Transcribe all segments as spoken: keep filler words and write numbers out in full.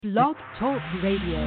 Blog Talk Radio.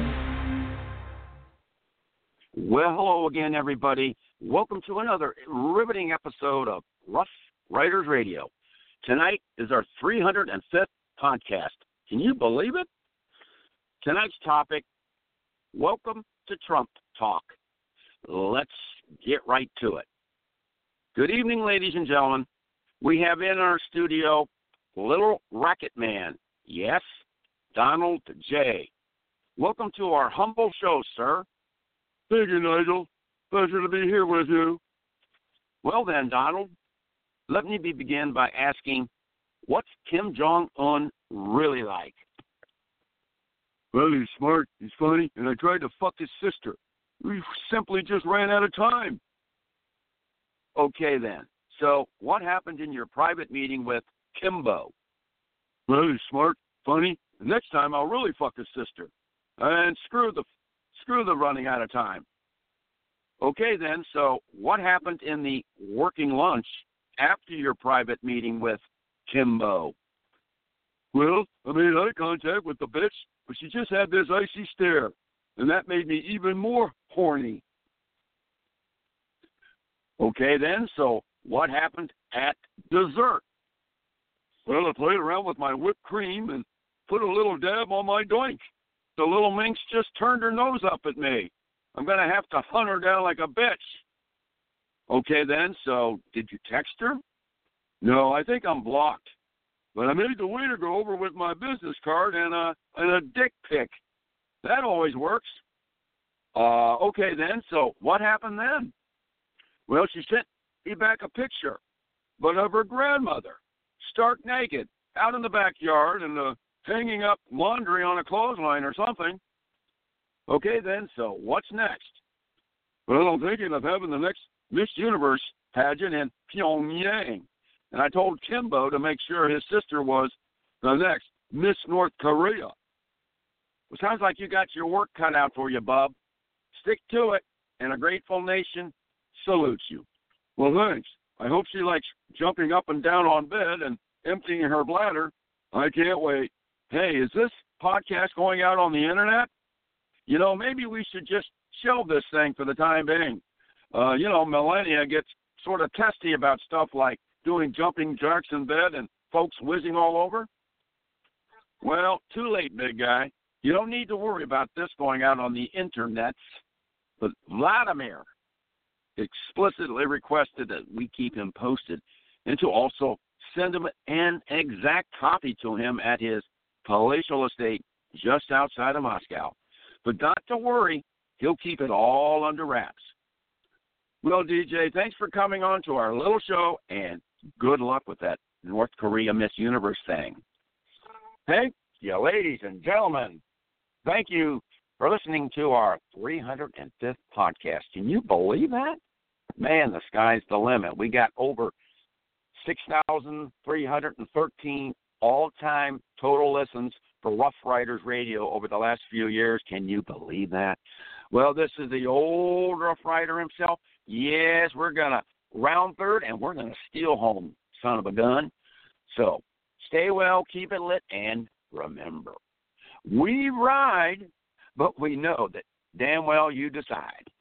Well, hello again, everybody. Welcome to another riveting episode of Rough Riders Radio. Tonight is our three hundred fifth podcast. Can you believe it? Tonight's topic, welcome to Trump Talk. Let's get right to it. Good evening, ladies and gentlemen. We have in our studio Little Racket Man. Yes, Donald J. Welcome to our humble show, sir. Thank you, Nigel. Pleasure to be here with you. Well then, Donald, let me begin by asking, what's Kim Jong-un really like? Well, he's smart, he's funny, and I tried to fuck his sister. We simply just ran out of time. Okay then, so what happened in your private meeting with Kimbo? Well, he's smart, funny, and next time I'll really fuck his sister. And screw the screw the running out of time. Okay then, so what happened in the working lunch after your private meeting with Kimbo? Well, I made eye contact with the bitch, but she just had this icy stare, and that made me even more horny. Okay then, so what happened at dessert? Well, I played around with my whipped cream and put a little dab on my doink. The little minx just turned her nose up at me. I'm going to have to hunt her down like a bitch. Okay then, so did you text her? No, I think I'm blocked. But I made the waiter go over with my business card and a, and a dick pic. That always works. Uh, okay then, so what happened then? Well, she sent me back a picture, but of her grandmother, stark naked, out in the backyard and uh, hanging up laundry on a clothesline or something. Okay then, so what's next? Well, I'm thinking of having the next Miss Universe pageant in Pyongyang. And I told Kimbo to make sure his sister was the next Miss North Korea. Well, sounds like you got your work cut out for you, bub. Stick to it, and a grateful nation salutes you. Well, thanks. I hope she likes jumping up and down on bed and emptying her bladder. I can't wait. Hey, is this podcast going out on the internet? You know, maybe we should just shelve this thing for the time being. Uh, you know, Melania gets sort of testy about stuff like doing jumping jacks in bed and folks whizzing all over. Well, too late, big guy. You don't need to worry about this going out on the internets. But Vladimir explicitly requested that we keep him posted and to also send him an exact copy to him at his palatial estate just outside of Moscow. But not to worry, he'll keep it all under wraps. Well, D J, thanks for coming on to our little show, and good luck with that North Korea Miss Universe thing. Thank you, ladies and gentlemen. Thank you for listening to our three hundred fifth podcast. Can you believe that? Man, the sky's the limit. We got over six thousand three hundred thirteen all-time total listens for Rough Riders Radio over the last few years. Can you believe that? Well, this is the old Rough Rider himself. Yes, we're going to round third, and we're going to steal home, son of a gun. So stay well, keep it lit, and remember, we ride, but we know that damn well you decide.